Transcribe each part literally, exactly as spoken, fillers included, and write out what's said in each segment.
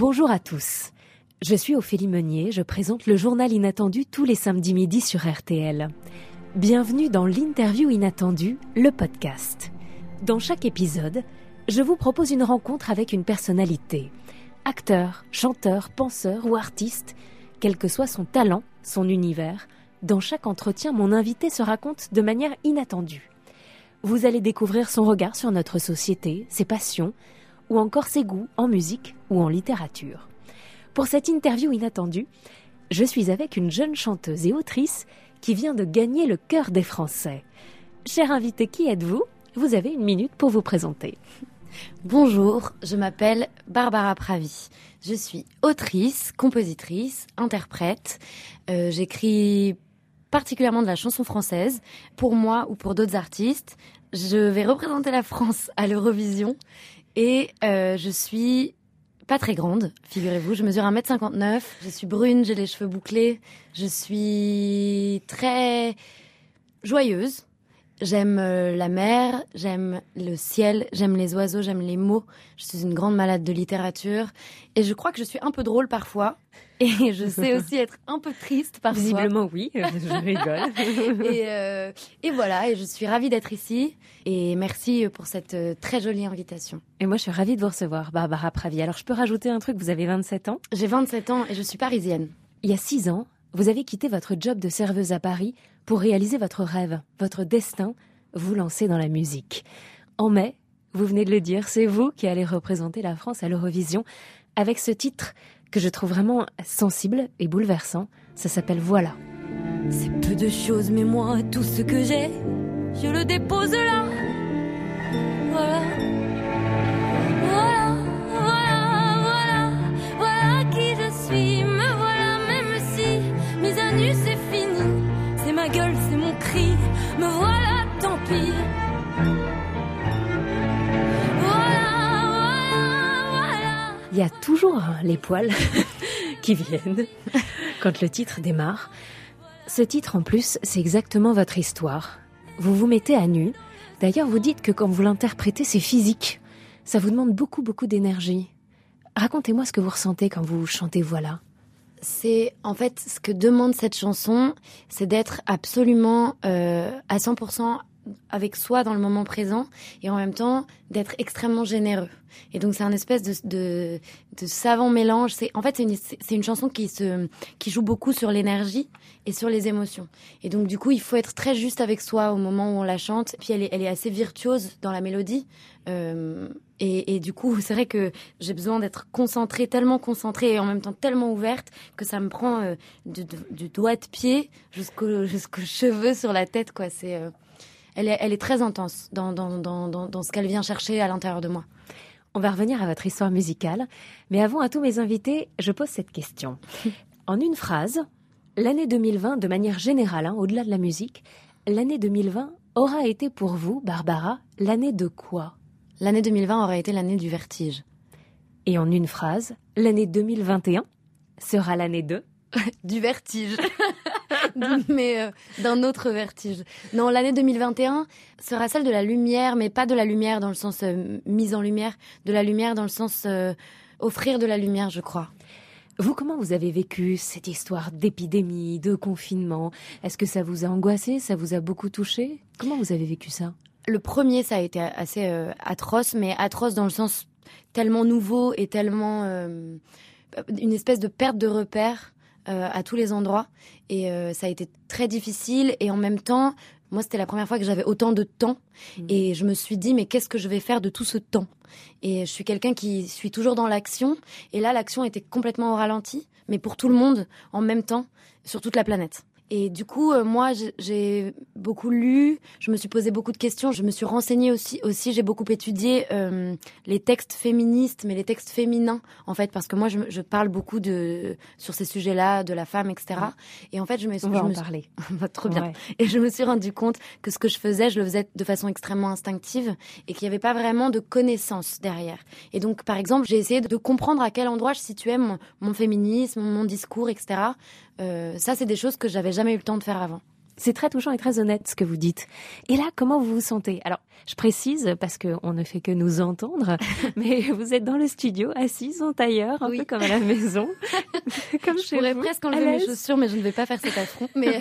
Bonjour à tous. Je suis Ophélie Meunier, je présente le journal Inattendu tous les samedis midi sur R T L. Bienvenue dans l'Interview Inattendue, le podcast. Dans chaque épisode, je vous propose une rencontre avec une personnalité. Acteur, chanteur, penseur ou artiste, quel que soit son talent, son univers, dans chaque entretien, mon invité se raconte de manière inattendue. Vous allez découvrir son regard sur notre société, ses passions, ou encore ses goûts en musique ou en littérature. Pour cette interview inattendue, je suis avec une jeune chanteuse et autrice qui vient de gagner le cœur des Français. Cher invité, qui êtes-vous ? Vous avez une minute pour vous présenter. Bonjour, je m'appelle Barbara Pravi. Je suis autrice, compositrice, interprète. Euh, j'écris particulièrement de la chanson française, pour moi ou pour d'autres artistes. Je vais représenter la France à l'Eurovision et euh, je suis pas très grande, figurez-vous. Je mesure un mètre cinquante-neuf, je suis brune, j'ai les cheveux bouclés, je suis très joyeuse. J'aime euh, la mer, j'aime le ciel, j'aime les oiseaux, j'aime les mots. Je suis une grande malade de littérature et je crois que je suis un peu drôle parfois. Et je sais aussi être un peu triste parfois. Visiblement oui, je rigole. et, euh, et voilà, et je suis ravie d'être ici. Et merci pour cette euh, très jolie invitation. Et moi je suis ravie de vous recevoir, Barbara Pravi. Alors je peux rajouter un truc, vous avez vingt-sept ans ? J'ai vingt-sept ans et je suis parisienne. Il y a six ans, vous avez quitté votre job de serveuse à Paris pour réaliser votre rêve, votre destin, vous lancer dans la musique. En mai, vous venez de le dire, c'est vous qui allez représenter la France à l'Eurovision avec ce titre que je trouve vraiment sensible et bouleversant. Ça s'appelle Voilà. C'est peu de choses, mais moi, tout ce que j'ai, je le dépose là. Voilà. Voilà, voilà, voilà, voilà qui je suis. Me voilà, même si mise à nu, c'est fini. C'est ma gueule, c'est mon cri. Me voilà, tant pis. Il y a toujours les poils qui viennent quand le titre démarre. Ce titre, en plus, c'est exactement votre histoire. Vous vous mettez à nu. D'ailleurs, vous dites que quand vous l'interprétez, c'est physique. Ça vous demande beaucoup, beaucoup d'énergie. Racontez-moi ce que vous ressentez quand vous chantez Voilà. C'est en fait ce que demande cette chanson, c'est d'être absolument euh, à cent pour cent avec soi dans le moment présent et en même temps d'être extrêmement généreux. Et donc c'est un espèce de, de, de savant mélange. C'est, en fait, c'est une, c'est une chanson qui, se, qui joue beaucoup sur l'énergie et sur les émotions. Et donc du coup, il faut être très juste avec soi au moment où on la chante. Puis elle est, elle est assez virtuose dans la mélodie. Euh, et, et du coup, c'est vrai que j'ai besoin d'être concentrée, tellement concentrée et en même temps tellement ouverte que ça me prend euh, du, du doigt de pied jusqu'au, jusqu'aux cheveux sur la tête, quoi. C'est... Euh, Elle est, elle est très intense dans, dans, dans, dans, dans ce qu'elle vient chercher à l'intérieur de moi. On va revenir à votre histoire musicale. Mais avant, à tous mes invités, je pose cette question. En une phrase, l'année deux mille vingt, de manière générale, hein, au-delà de la musique, l'année deux mille vingt aura été pour vous, Barbara, l'année de quoi ? L'année deux mille vingt aura été l'année du vertige. Et en une phrase, l'année deux mille vingt et un sera l'année de... du vertige. mais euh, d'un autre vertige. Non, l'année deux mille vingt et un sera celle de la lumière, mais pas de la lumière dans le sens euh, mise en lumière, de la lumière dans le sens euh, offrir de la lumière, je crois. Vous, comment vous avez vécu cette histoire d'épidémie, de confinement ? Est-ce que ça vous a angoissé ? Ça vous a beaucoup touché ? Comment vous avez vécu ça ? Le premier, ça a été assez euh, atroce, mais atroce dans le sens tellement nouveau et tellement... Euh, une espèce de perte de repères. Euh, à tous les endroits et euh, ça a été très difficile et en même temps moi c'était la première fois que j'avais autant de temps mmh. et je me suis dit mais qu'est-ce que je vais faire de tout ce temps et je suis quelqu'un qui suis toujours dans l'action et là l'action était complètement au ralenti mais pour tout le monde en même temps sur toute la planète. Et du coup, euh, moi, j'ai beaucoup lu, je me suis posé beaucoup de questions, je me suis renseignée aussi. Aussi, j'ai beaucoup étudié euh, les textes féministes, mais les textes féminins, en fait, parce que moi, je, je parle beaucoup de sur ces sujets-là, de la femme, et cetera. Et en fait, je me suis... On va je en me parler. Suis... Trop bien. Ouais. Et je me suis rendu compte que ce que je faisais, je le faisais de façon extrêmement instinctive et qu'il n'y avait pas vraiment de connaissances derrière. Et donc, par exemple, j'ai essayé de comprendre à quel endroit je situais mon, mon féminisme, mon discours, et cetera. Euh, ça, c'est des choses que j'avais jamais eu le temps de faire avant. C'est très touchant et très honnête ce que vous dites. Et là, comment vous vous sentez? Alors, je précise parce qu'on ne fait que nous entendre, mais vous êtes dans le studio, assise en tailleur, un oui. peu comme à la maison. Comme je pourrais vous, presque enlever mes chaussures, mais je ne vais pas faire cet affront. Mais,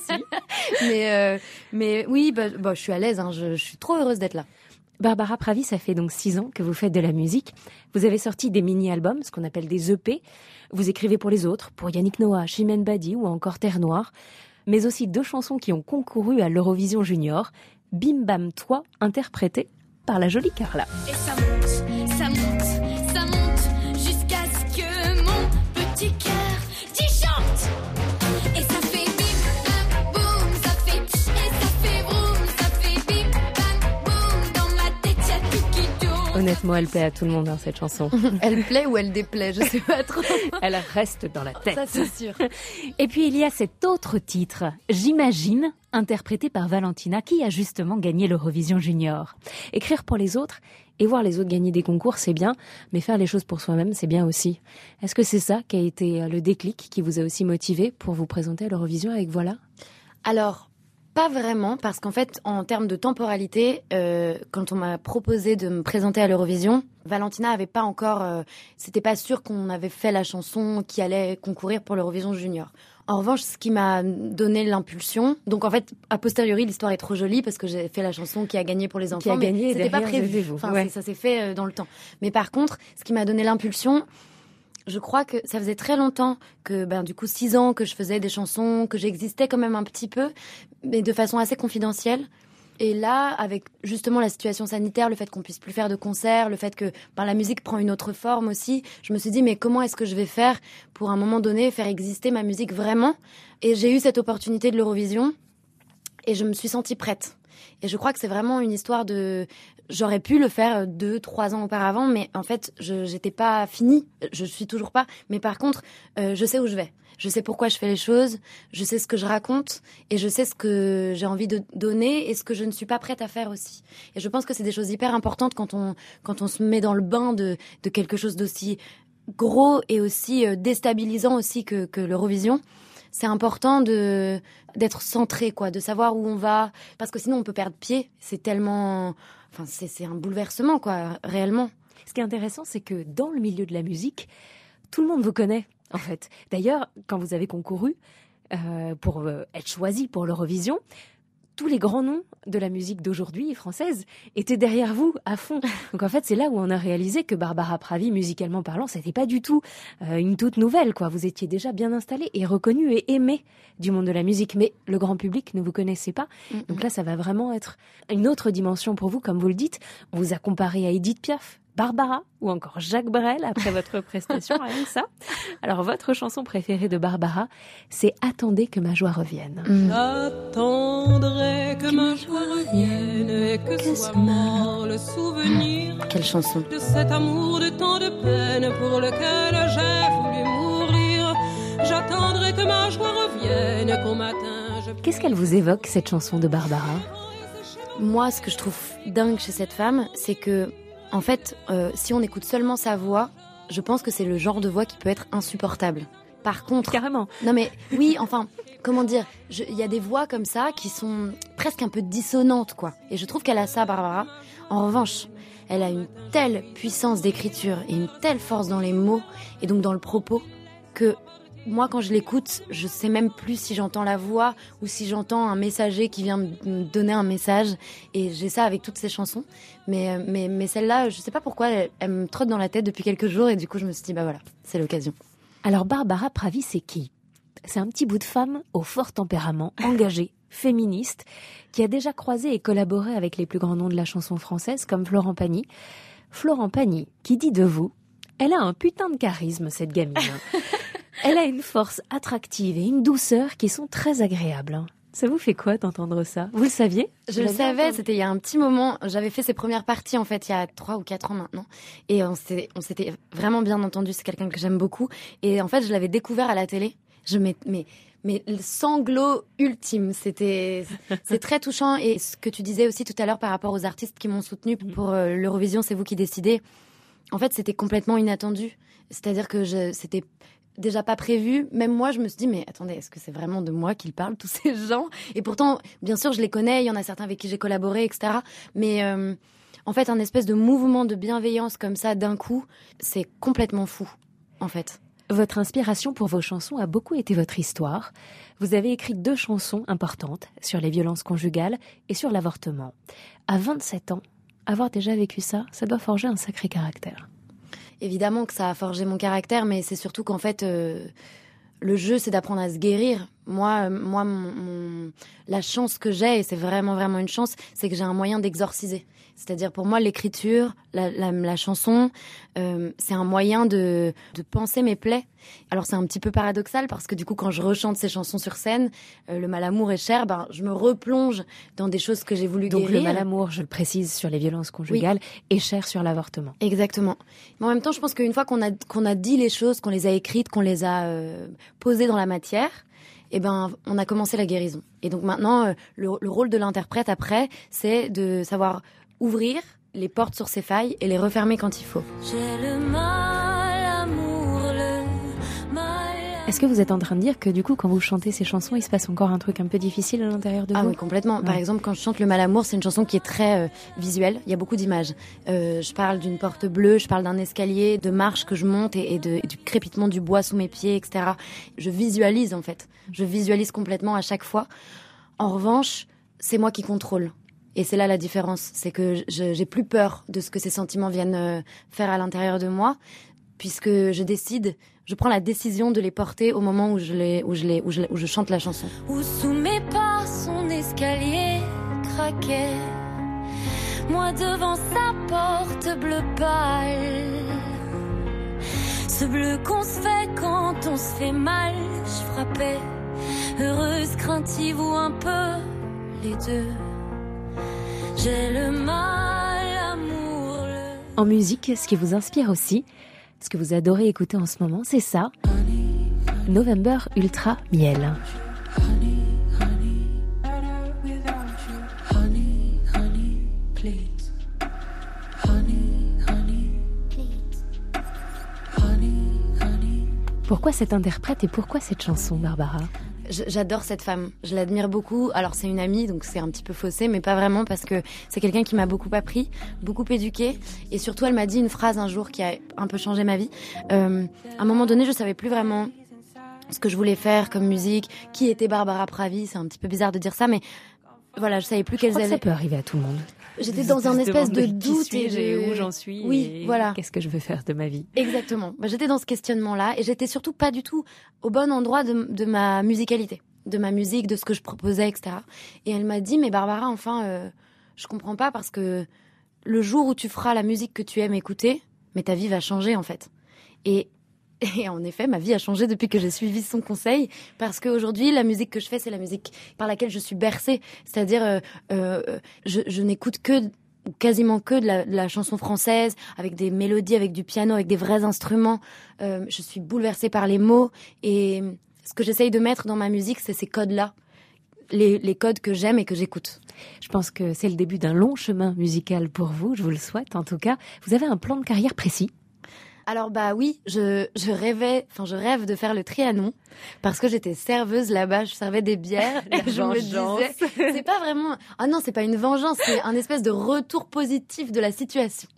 mais, euh, mais oui, bah, bah, je suis à l'aise, hein, je, je suis trop heureuse d'être là. Barbara Pravi, ça fait donc six ans que vous faites de la musique. Vous avez sorti des mini-albums, ce qu'on appelle des E P. Vous écrivez pour les autres, pour Yannick Noah, Chimène Badi ou encore Terre Noire. Mais aussi deux chansons qui ont concouru à l'Eurovision Junior. Bim Bam Toi, interprétée par la jolie Carla. Et ça monte, ça monte, ça monte, jusqu'à ce que mon petit cœur disjoncte. Et ça fait bim bam boum, ça fait tch, et ça fait broum, ça fait bim bam boum, dans ma tête y'a tout qui tourne. Honnêtement, elle plaît à tout le monde, hein, cette chanson. Elle plaît ou elle déplaît, je sais pas trop. Elle reste dans la tête. Ça, c'est sûr. Et puis, il y a cet autre titre, J'imagine, interprété par Valentina, qui a justement gagné l'Eurovision Junior. Écrire pour les autres et voir les autres gagner des concours, c'est bien, mais faire les choses pour soi-même, c'est bien aussi. Est-ce que c'est ça qui a été le déclic qui vous a aussi motivé pour vous présenter à l'Eurovision avec Voilà? Alors, pas vraiment, parce qu'en fait, en termes de temporalité, euh, quand on m'a proposé de me présenter à l'Eurovision, Valentina avait pas encore... Euh, c'était pas sûr qu'on avait fait la chanson qui allait concourir pour l'Eurovision Junior. En revanche, ce qui m'a donné l'impulsion... Donc en fait, a posteriori, l'histoire est trop jolie parce que j'ai fait la chanson qui a gagné pour les enfants. Qui a gagné, mais c'était pas prévu. Vous. Enfin, ouais. Ça s'est fait euh, dans le temps. Mais par contre, ce qui m'a donné l'impulsion... Je crois que ça faisait très longtemps que, ben, du coup, six ans que je faisais des chansons, que j'existais quand même un petit peu, mais de façon assez confidentielle. Et là, avec justement la situation sanitaire, le fait qu'on puisse plus faire de concerts, le fait que ben, la musique prend une autre forme aussi, je me suis dit, mais comment est-ce que je vais faire pour, à un moment donné, faire exister ma musique vraiment? Et j'ai eu cette opportunité de l'Eurovision et je me suis sentie prête. Et je crois que c'est vraiment une histoire de... J'aurais pu le faire deux, trois ans auparavant, mais en fait, je j'étais pas finie. Je suis toujours pas. Mais par contre, euh, je sais où je vais. Je sais pourquoi je fais les choses. Je sais ce que je raconte. Et je sais ce que j'ai envie de donner et ce que je ne suis pas prête à faire aussi. Et je pense que c'est des choses hyper importantes quand on, quand on se met dans le bain de, de quelque chose d'aussi gros et aussi euh, déstabilisant aussi que, que l'Eurovision. C'est important de d'être centré, quoi, de savoir où on va, parce que sinon on peut perdre pied. C'est tellement, enfin c'est c'est un bouleversement, quoi, réellement. Ce qui est intéressant, c'est que dans le milieu de la musique, tout le monde vous connaît, en fait. D'ailleurs, quand vous avez concouru euh, pour euh, être choisi pour l'Eurovision, tous les grands noms de la musique d'aujourd'hui française étaient derrière vous à fond. Donc en fait, c'est là où on a réalisé que Barbara Pravi, musicalement parlant, c'était pas du tout euh, une toute nouvelle, quoi. Vous étiez déjà bien installée et reconnue et aimée du monde de la musique, mais le grand public ne vous connaissait pas. Mm-hmm. Donc là, ça va vraiment être une autre dimension pour vous, comme vous le dites. On vous a comparé à Edith Piaf, Barbara ou encore Jacques Brel après votre prestation, rien que ça. Alors, votre chanson préférée de Barbara, c'est « Attendez que ma joie revienne mmh. ». Attendrai que, que ma joie revienne et que, que soit mort le souvenir. Quelle chanson. De cet amour de tant de peine pour lequel j'ai voulu mourir. J'attendrai que ma joie revienne, qu'au matin je... Qu'est-ce qu'elle vous évoque, cette chanson de Barbara? Moi, ce que je trouve dingue chez cette femme, c'est que en fait, euh, si on écoute seulement sa voix, je pense que c'est le genre de voix qui peut être insupportable. Par contre... Carrément. Non mais, oui, enfin, comment dire, il y a des voix comme ça qui sont presque un peu dissonantes, quoi. Et je trouve qu'elle a ça, Barbara. En revanche, elle a une telle puissance d'écriture et une telle force dans les mots et donc dans le propos que... Moi, quand je l'écoute, je sais même plus si j'entends la voix ou si j'entends un messager qui vient me donner un message. Et j'ai ça avec toutes ces chansons. Mais, mais, mais celle-là, je sais pas pourquoi, elle, elle me trotte dans la tête depuis quelques jours. Et du coup, je me suis dit, bah voilà, c'est l'occasion. Alors, Barbara Pravi, c'est qui? C'est un petit bout de femme au fort tempérament, engagée, féministe, qui a déjà croisé et collaboré avec les plus grands noms de la chanson française, comme Florent Pagny. Florent Pagny, qui dit de vous, elle a un putain de charisme, cette gamine. Elle a une force attractive et une douceur qui sont très agréables. Ça vous fait quoi d'entendre ça? Vous le saviez? Je le savais, c'était il y a un petit moment. J'avais fait ses premières parties, en fait, il y a trois ou quatre ans maintenant. Et on s'était, on s'était vraiment bien entendu. C'est quelqu'un que j'aime beaucoup. Et en fait, je l'avais découvert à la télé. Je m'ai, mais, mais le sanglot ultime, c'était, c'est très touchant. Et ce que tu disais aussi tout à l'heure par rapport aux artistes qui m'ont soutenu pour euh, l'Eurovision, c'est vous qui décidez. En fait, c'était complètement inattendu. C'est-à-dire que je, c'était, déjà pas prévu. Même moi, je me suis dit, mais attendez, est-ce que c'est vraiment de moi qu'ils parlent, tous ces gens? Et pourtant, bien sûr, je les connais, il y en a certains avec qui j'ai collaboré, et cetera. Mais euh, en fait, un espèce de mouvement de bienveillance comme ça, d'un coup, c'est complètement fou, en fait. Votre inspiration pour vos chansons a beaucoup été votre histoire. Vous avez écrit deux chansons importantes sur les violences conjugales et sur l'avortement. À vingt-sept ans, avoir déjà vécu ça, ça doit forger un sacré caractère. Évidemment que ça a forgé mon caractère, mais c'est surtout qu'en fait, euh, le jeu, c'est d'apprendre à se guérir. Moi, euh, moi mon, mon, la chance que j'ai, et c'est vraiment, vraiment une chance, c'est que j'ai un moyen d'exorciser. C'est-à-dire, pour moi, l'écriture, la, la, la chanson, euh, c'est un moyen de, de penser mes plaies. Alors, c'est un petit peu paradoxal, parce que du coup, quand je rechante ces chansons sur scène, euh, le malamour est cher, ben, je me replonge dans des choses que j'ai voulu Donc, guérir. le malamour, je le précise, sur les violences conjugales, oui. Et cher sur l'avortement. Exactement. Mais en même temps, je pense qu'une fois qu'on a, qu'on a dit les choses, qu'on les a écrites, qu'on les a euh, posées dans la matière, eh ben, on a commencé la guérison. Et donc maintenant, euh, le, le rôle de l'interprète après, c'est de savoir ouvrir les portes sur ses failles et les refermer quand il faut. J'ai le mal, amour, le mal. Est-ce que vous êtes en train de dire que du coup, quand vous chantez ces chansons, il se passe encore un truc un peu difficile à l'intérieur de vous? Ah oui, complètement. Ouais. Par exemple, quand je chante Le Malamour, c'est une chanson qui est très euh, visuelle. Il y a beaucoup d'images. Euh, je parle d'une porte bleue, je parle d'un escalier, de marches que je monte et, et, de, et du crépitement du bois sous mes pieds, et cetera. Je visualise en fait. Je visualise complètement à chaque fois. En revanche, c'est moi qui contrôle. Et c'est là la différence, c'est que je, j'ai plus peur de ce que ces sentiments viennent faire à l'intérieur de moi, puisque je décide, je prends la décision de les porter au moment où je, les, où je, les, où je, où je chante la chanson. Où sous mes pas son escalier craquait, moi devant sa porte bleu pâle. Ce bleu qu'on se fait quand on se fait mal, je frappais, heureuse, craintive ou un peu les deux. J'ai le mal, amour. Le... En musique, ce qui vous inspire aussi, ce que vous adorez écouter en ce moment, c'est ça. November Ultra Miel. Pourquoi cette interprète et pourquoi cette chanson, Barbara ? J'adore cette femme, je l'admire beaucoup. Alors c'est une amie, donc c'est un petit peu faussé, mais pas vraiment, parce que c'est quelqu'un qui m'a beaucoup appris, beaucoup éduqué, et surtout elle m'a dit une phrase un jour qui a un peu changé ma vie. Euh, à un moment donné, je savais plus vraiment ce que je voulais faire comme musique, qui était Barbara Pravi, c'est un petit peu bizarre de dire ça, mais voilà, je savais plus quelles allaient. Ça peut arriver à tout le monde. J'étais dans un espèce de doute et de... où j'en suis. Oui, et voilà. Qu'est-ce que je veux faire de ma vie ? Exactement. Bah, j'étais dans ce questionnement-là et j'étais surtout pas du tout au bon endroit de, de ma musicalité, de ma musique, de ce que je proposais, et cetera. Et elle m'a dit, mais Barbara, enfin, euh, je comprends pas, parce que le jour où tu feras la musique que tu aimes écouter, mais ta vie va changer en fait. Et Et en effet, ma vie a changé depuis que j'ai suivi son conseil, parce qu'aujourd'hui, la musique que je fais, c'est la musique par laquelle je suis bercée. C'est-à-dire, euh, euh, je, je n'écoute que, ou quasiment que de la, de la chanson française, avec des mélodies, avec du piano, avec des vrais instruments. Euh, je suis bouleversée par les mots. Et ce que j'essaye de mettre dans ma musique, c'est ces codes-là. Les, les codes que j'aime et que j'écoute. Je pense que c'est le début d'un long chemin musical pour vous, je vous le souhaite en tout cas. Vous avez un plan de carrière précis ? Alors bah oui, je je rêvais, enfin je rêve de faire le Trianon, parce que j'étais serveuse là-bas, je servais des bières et je me disais, c'est pas vraiment, ah non, c'est pas une vengeance, c'est un espèce de retour positif de la situation.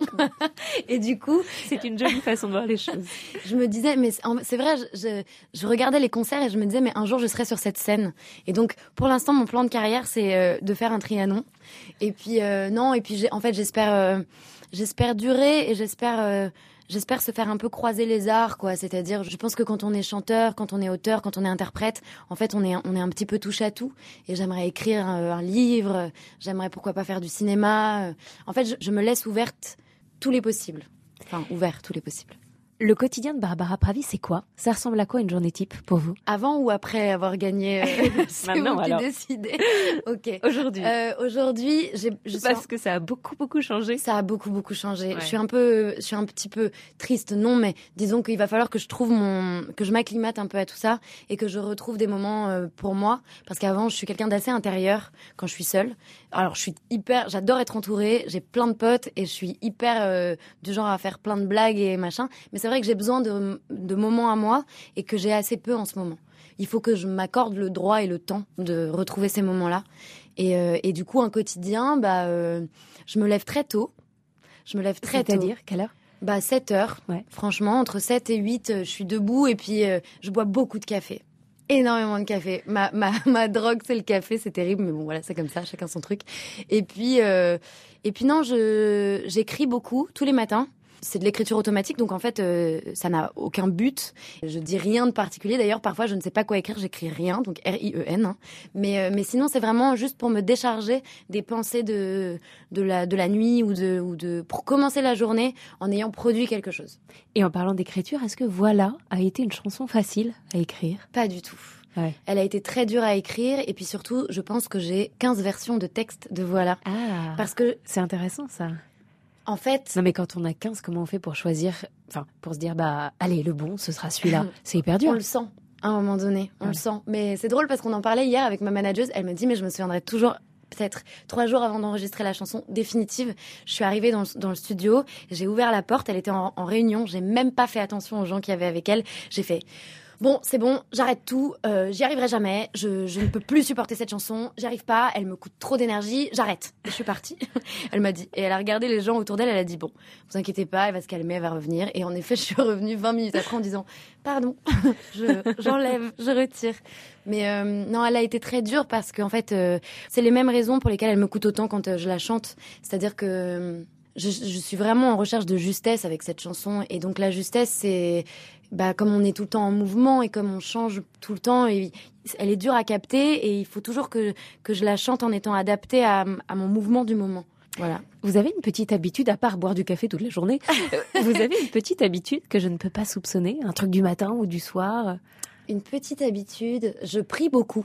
Et du coup, c'est une jolie façon de voir les choses. Je me disais, mais c'est vrai, je, je je regardais les concerts et je me disais, mais un jour je serai sur cette scène. Et donc pour l'instant, mon plan de carrière, c'est euh, de faire un Trianon. Et puis euh, non, et puis j'ai, en fait j'espère euh, j'espère durer et j'espère euh, J'espère se faire un peu croiser les arts, quoi. C'est-à-dire, je pense que quand on est chanteur, quand on est auteur, quand on est interprète, en fait, on est, on est un petit peu touche à tout. Et j'aimerais écrire un, un livre, j'aimerais pourquoi pas faire du cinéma. En fait, je, je me laisse ouverte tous les possibles. Enfin, ouvert tous les possibles. Le quotidien de Barbara Pravi, c'est quoi ? Ça ressemble à quoi une journée type pour vous ? Avant ou après avoir gagné euh, C'est Maintenant, vous qui alors. décidez. Ok. Aujourd'hui. Euh, aujourd'hui, j'ai, je Parce suis... que ça a beaucoup, beaucoup changé. Ça a beaucoup, beaucoup changé. Ouais. Je suis un peu, je suis un petit peu triste, non, mais disons qu'il va falloir que je trouve mon, que je m'acclimate un peu à tout ça et que je retrouve des moments euh, pour moi. Parce qu'avant, je suis quelqu'un d'assez intérieur quand je suis seule. Alors, je suis hyper, j'adore être entourée, j'ai plein de potes et je suis hyper euh, du genre à faire plein de blagues et machin. Mais c'est vrai que j'ai besoin de, de moments à moi et que j'ai assez peu en ce moment. Il faut que je m'accorde le droit et le temps de retrouver ces moments-là. Et, euh, et du coup, un quotidien, bah, euh, je me lève très tôt. Je me lève très tôt. C'est-à-dire, quelle heure ? Bah, sept heures. Ouais. Franchement, entre sept et huit, euh, je suis debout et puis euh, je bois beaucoup de café. Énormément de café. Ma, ma, ma drogue, c'est le café, c'est terrible, mais bon, voilà, c'est comme ça, chacun son truc. Et puis, euh, et puis non, je, j'écris beaucoup, tous les matins. C'est de l'écriture automatique, donc en fait, euh, ça n'a aucun but. Je dis rien de particulier. D'ailleurs, parfois, je ne sais pas quoi écrire, j'écris rien, donc R I E N. Hein. Mais, euh, mais sinon, c'est vraiment juste pour me décharger des pensées de, de, la, de la nuit ou de, ou de... pour commencer la journée en ayant produit quelque chose. Et en parlant d'écriture, est-ce que Voilà a été une chanson facile à écrire ? Pas du tout. Ouais. Elle a été très dure à écrire et puis surtout, je pense que j'ai quinze versions de texte de Voilà. Ah, Parce que, c'est intéressant ça. en fait... Non mais quand on a quinze, comment on fait pour choisir, enfin pour se dire bah allez le bon ce sera celui-là. C'est hyper dur. On le sent à un moment donné, on Ouais. le sent. Mais c'est drôle parce qu'on en parlait hier avec ma manageuse. Elle me dit mais je me souviendrai toujours peut-être trois jours avant d'enregistrer la chanson définitive. Je suis arrivée dans le, dans le studio, j'ai ouvert la porte, elle était en, en réunion, j'ai même pas fait attention aux gens qui avaient avec elle. J'ai fait bon, c'est bon, j'arrête tout, euh, j'y arriverai jamais, je, je ne peux plus supporter cette chanson, j'y arrive pas, elle me coûte trop d'énergie, j'arrête. Et je suis partie. Elle m'a dit, et elle a regardé les gens autour d'elle, elle a dit bon, vous inquiétez pas, elle va se calmer, elle va revenir. Et en effet, je suis revenue vingt minutes après en disant pardon, je, j'enlève, je retire. Mais euh, non, elle a été très dure parce qu'en fait, euh, c'est les mêmes raisons pour lesquelles elle me coûte autant quand euh, je la chante. C'est-à-dire que euh, je, je suis vraiment en recherche de justesse avec cette chanson. Et donc la justesse, c'est bah, comme on est tout le temps en mouvement et comme on change tout le temps, et elle est dure à capter et il faut toujours que, que je la chante en étant adaptée à, à mon mouvement du moment. Voilà. Vous avez une petite habitude, à part boire du café toute la journée, euh, vous avez une petite habitude que je ne peux pas soupçonner, un truc du matin ou du soir. Une petite habitude, je prie beaucoup.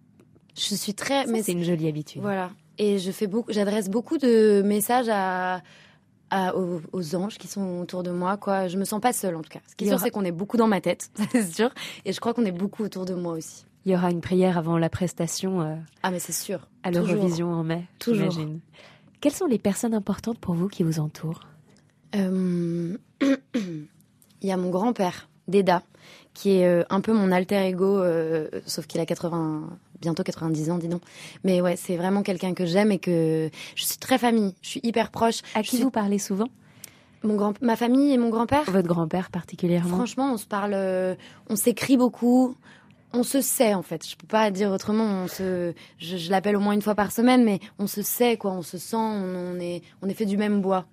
Je suis très... Ça, mais c'est une jolie habitude. Voilà. Et je fais beaucoup, j'adresse beaucoup de messages à, à, aux, aux anges qui sont autour de moi, quoi. Je me sens pas seule, en tout cas. Ce qui est Il y sûr, aura- c'est qu'on est beaucoup dans ma tête, ça, c'est sûr. Et je crois qu'on est beaucoup autour de moi aussi. Il y aura une prière avant la prestation euh, Ah, mais c'est sûr. à Toujours. l'Eurovision en mai, Toujours. j'imagine. Quelles sont les personnes importantes pour vous qui vous entourent ? Euh, Il y a mon grand-père, Déda, qui est euh, un peu mon alter ego, euh, sauf qu'il a quatre-vingts, bientôt quatre-vingt-dix ans, dis donc. Mais ouais, c'est vraiment quelqu'un que j'aime et que je suis très famille. Je suis hyper proche. À Je qui suis- vous parlez souvent ? mon grand, ma famille et mon grand-père. Votre grand-père particulièrement ? Franchement, on se parle, euh, on s'écrit beaucoup. On se sait, en fait. Je peux pas dire autrement. On se, je, je l'appelle au moins une fois par semaine, mais on se sait, quoi. On se sent, on, on est, on est fait du même bois.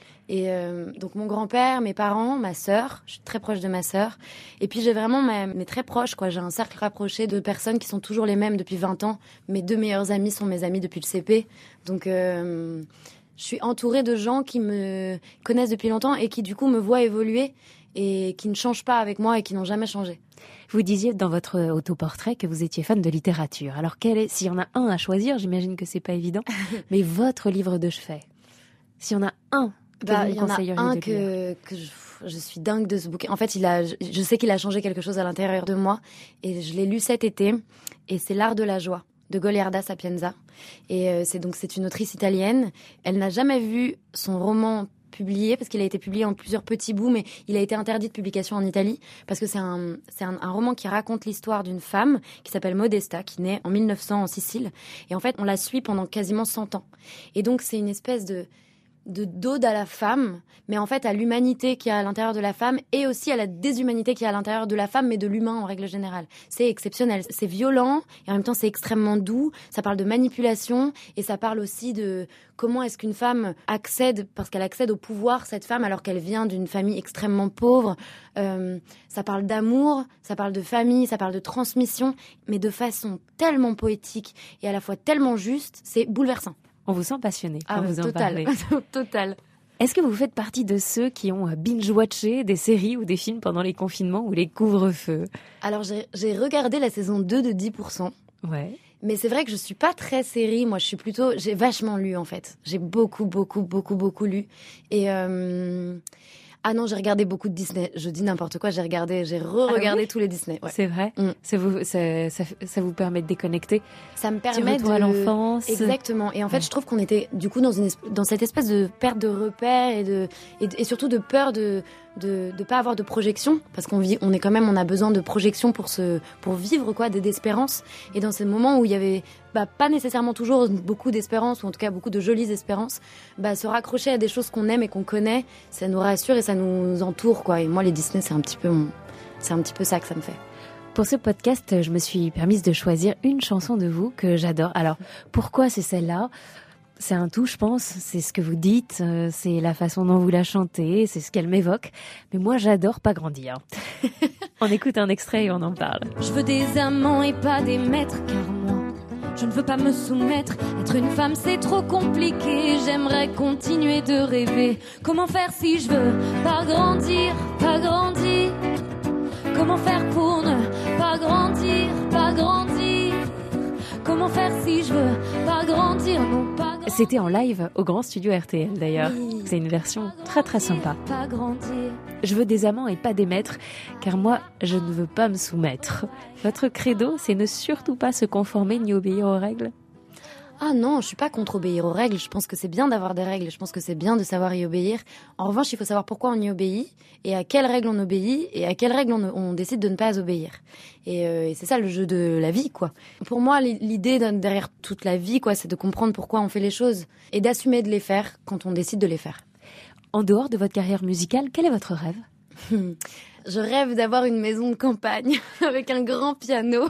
Et euh, donc mon grand-père, mes parents, ma sœur, je suis très proche de ma sœur. Et puis j'ai vraiment ma, mes très proches, quoi. J'ai un cercle rapproché de personnes qui sont toujours les mêmes depuis vingt ans. Mes deux meilleurs amis sont mes amis depuis le C P. Donc euh, je suis entourée de gens qui me connaissent depuis longtemps et qui du coup me voient évoluer et qui ne changent pas avec moi et qui n'ont jamais changé. Vous disiez dans votre autoportrait que vous étiez fan de littérature. Alors, quel est, s'il y en a un à choisir, j'imagine que c'est pas évident, mais votre livre de chevet, s'il y en a un que Bah, vous il y en a conseilleriez un de lire. que, que je, je suis dingue de ce bouquin. En fait, il a, je, je sais qu'il a changé quelque chose à l'intérieur de moi. Et je l'ai lu cet été. Et c'est L'Art de la joie de Goliarda Sapienza. Et euh, c'est donc c'est une autrice italienne. Elle n'a jamais vu son roman publié parce qu'il a été publié en plusieurs petits bouts, mais il a été interdit de publication en Italie parce que c'est un, c'est un, un roman qui raconte l'histoire d'une femme qui s'appelle Modesta, qui naît en mille neuf cents en Sicile. Et en fait, on la suit pendant quasiment cent ans. Et donc, c'est une espèce de de d'ode à la femme, mais en fait à l'humanité qui est à l'intérieur de la femme et aussi à la déshumanité qui est à l'intérieur de la femme, mais de l'humain en règle générale. C'est exceptionnel, c'est violent et en même temps c'est extrêmement doux. Ça parle de manipulation et ça parle aussi de comment est-ce qu'une femme accède, parce qu'elle accède au pouvoir, cette femme, alors qu'elle vient d'une famille extrêmement pauvre. Euh, ça parle d'amour, ça parle de famille, ça parle de transmission, mais de façon tellement poétique et à la fois tellement juste, c'est bouleversant. On vous sent passionné quand Ah, vous en total, parlez. total. Est-ce que vous faites partie de ceux qui ont binge-watché des séries ou des films pendant les confinements ou les couvre-feux ? Alors, j'ai, j'ai regardé la saison deux de dix pour cent. Ouais. Mais c'est vrai que je suis pas très série. Moi, je suis plutôt... J'ai vachement lu, en fait. J'ai beaucoup, beaucoup, beaucoup, beaucoup lu. Et... Euh... Ah non, j'ai regardé beaucoup de Disney. Je dis n'importe quoi, j'ai regardé, j'ai re-regardé ah oui tous les Disney. Ouais. C'est vrai. Mm. Ça vous, ça, ça, ça vous permet de déconnecter. Ça me Petit permet retour de à l'enfance. Exactement. Et en fait, Ouais. je trouve qu'on était du coup dans une esp- dans cette espèce de perte de repères et de et, et surtout de peur de de de pas avoir de projection parce qu'on vit, on est quand même, on a besoin de projection pour se pour vivre quoi, de- d'espérance. Et dans ces moments où il y avait bah, pas nécessairement toujours beaucoup d'espérance ou en tout cas beaucoup de jolies espérances, bah se raccrocher à des choses qu'on aime et qu'on connaît, ça nous rassure et ça nous entoure quoi. Et moi, les Disney, c'est un petit peu mon, c'est un petit peu ça que ça me fait. Pour ce podcast, je me suis permise de choisir une chanson de vous que j'adore. Alors, pourquoi c'est celle-là ? C'est un tout, je pense. C'est ce que vous dites, euh, c'est la façon dont vous la chantez, c'est ce qu'elle m'évoque. Mais moi, j'adore Pas grandir. On écoute un extrait et on en parle. Je veux des amants et pas des maîtres, car moi, je ne veux pas me soumettre. Être une femme, c'est trop compliqué. J'aimerais continuer de rêver. Comment faire si je veux pas grandir, pas grandir? Comment faire pour ne pas grandir, pas grandir? Comment faire si je veux pas grandir, non pas grandir? C'était en live au Grand Studio R T L d'ailleurs. Oui. C'est une version très très sympa. Pas grandir. Je veux des amants et pas des maîtres, car moi, je ne veux pas me soumettre. Votre credo, c'est ne surtout pas se conformer ni obéir aux règles. Ah non, je suis pas contre obéir aux règles. Je pense que c'est bien d'avoir des règles. Je pense que c'est bien de savoir y obéir. En revanche, il faut savoir pourquoi on y obéit et à quelles règles on obéit et à quelles règles on, on décide de ne pas obéir. Et, euh, et c'est ça le jeu de la vie, quoi. Pour moi, l'idée derrière toute la vie, quoi, c'est de comprendre pourquoi on fait les choses et d'assumer de les faire quand on décide de les faire. En dehors de votre carrière musicale, quel est votre rêve ? Je rêve d'avoir une maison de campagne avec un grand piano.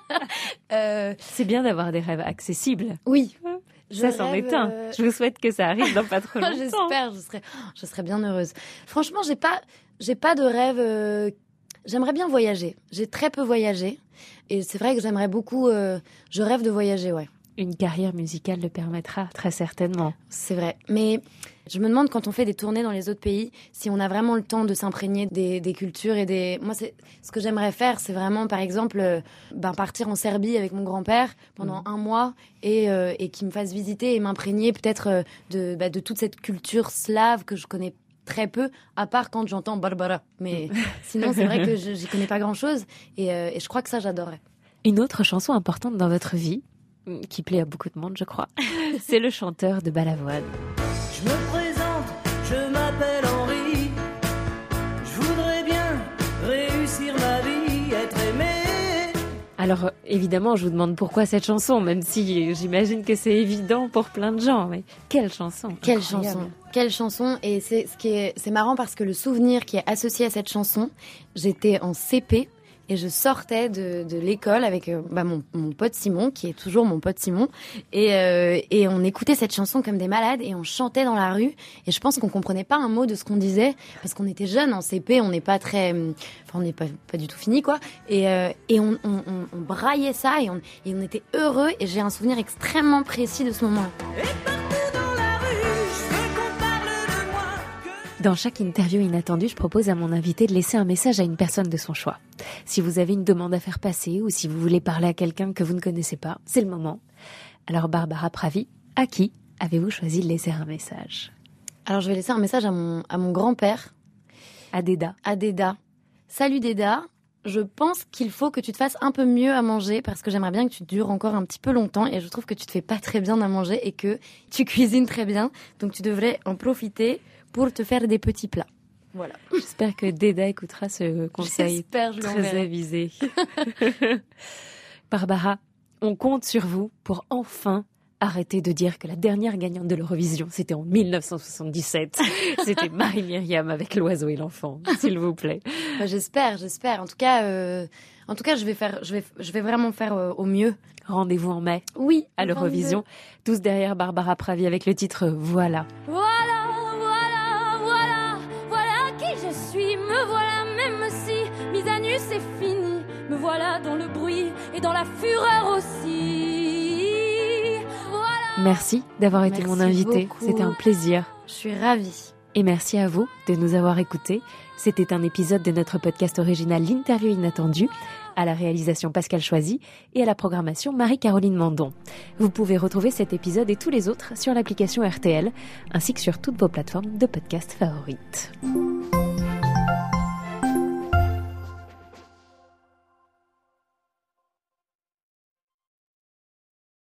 euh, C'est bien d'avoir des rêves accessibles. oui. Ça, Je c'en rêve, est un. euh, Je vous souhaite que ça arrive dans pas trop longtemps. J'espère, je serais, je serais bien heureuse. Franchement, j'ai pas, j'ai pas de rêve. euh, J'aimerais bien voyager. J'ai très peu voyagé, et c'est vrai que j'aimerais beaucoup. euh, Je rêve de voyager, ouais. Une carrière musicale le permettra, très certainement. C'est vrai. Mais je me demande quand on fait des tournées dans les autres pays, si on a vraiment le temps de s'imprégner des, des cultures et des. Moi, c'est ce que j'aimerais faire, c'est vraiment, par exemple, euh, ben, partir en Serbie avec mon grand-père pendant Mhm. un mois et, euh, et qu'il me fasse visiter et m'imprégner peut-être euh, de, bah, de toute cette culture slave que je connais très peu, à part quand j'entends Barbara. Mais sinon, c'est vrai que je j'y connais pas grand-chose et, euh, et je crois que ça, j'adorerais. Une autre chanson importante dans votre vie, qui plaît à beaucoup de monde, je crois, c'est le chanteur de Balavoine. Je me présente, je m'appelle Henri. Je voudrais bien réussir ma vie, être aimé. Alors, évidemment, je vous demande pourquoi cette chanson, même si j'imagine que c'est évident pour plein de gens. Mais quelle chanson Quelle incroyable. chanson, quelle chanson. Et c'est ce qui est, c'est marrant parce que le souvenir qui est associé à cette chanson, j'étais en C P et je sortais de, de l'école avec euh, bah, mon, mon pote Simon, qui est toujours mon pote Simon, et, euh, et on écoutait cette chanson comme des malades et on chantait dans la rue. Et je pense qu'on comprenait pas un mot de ce qu'on disait parce qu'on était jeunes en C P, on n'est pas très, enfin on n'est pas pas du tout fini quoi. Et, euh, et on, on, on, on braillait ça et on, et on était heureux. Et j'ai un souvenir extrêmement précis de ce moment-là. Et partout dans la rue, je veux qu'on parle de moi. Que... Dans chaque interview inattendue, je propose à mon invité de laisser un message à une personne de son choix. Si vous avez une demande à faire passer ou si vous voulez parler à quelqu'un que vous ne connaissez pas, c'est le moment. Alors Barbara Pravi, à qui avez-vous choisi de laisser un message ? Alors je vais laisser un message à mon, à mon grand-père, À Déda. à Déda. Salut Déda, je pense qu'il faut que tu te fasses un peu mieux à manger parce que j'aimerais bien que tu dures encore un petit peu longtemps et je trouve que tu te fais pas très bien à manger et que tu cuisines très bien. Donc tu devrais en profiter pour te faire des petits plats. Voilà. J'espère que Déda écoutera ce conseil J'espère, je très l'enverrai. avisé. Barbara, on compte sur vous pour enfin arrêter de dire que la dernière gagnante de l'Eurovision, c'était en mille neuf cent soixante-dix-sept. C'était Marie-Myriam avec l'oiseau et l'enfant, s'il vous plaît. Bah, j'espère, j'espère. En tout cas, euh, en tout cas, je vais faire, je vais, je vais vraiment faire euh, au mieux. Rendez-vous en mai Oui. à l'Eurovision, tous derrière Barbara Pravi avec le titre Voilà. Voilà, voilà, voilà, voilà qui je suis. Me voilà, même si mise à nu c'est fini. Me voilà dans le bruit et dans la fureur aussi. Voilà. Merci d'avoir été Merci mon invité, beaucoup. c'était un plaisir. Je suis ravie. Et merci à vous de nous avoir écoutés. C'était un épisode de notre podcast original L'Interview Inattendue, à la réalisation Pascal Choisy et à la programmation Marie-Caroline Mandon. Vous pouvez retrouver cet épisode et tous les autres sur l'application R T L, ainsi que sur toutes vos plateformes de podcast favorites.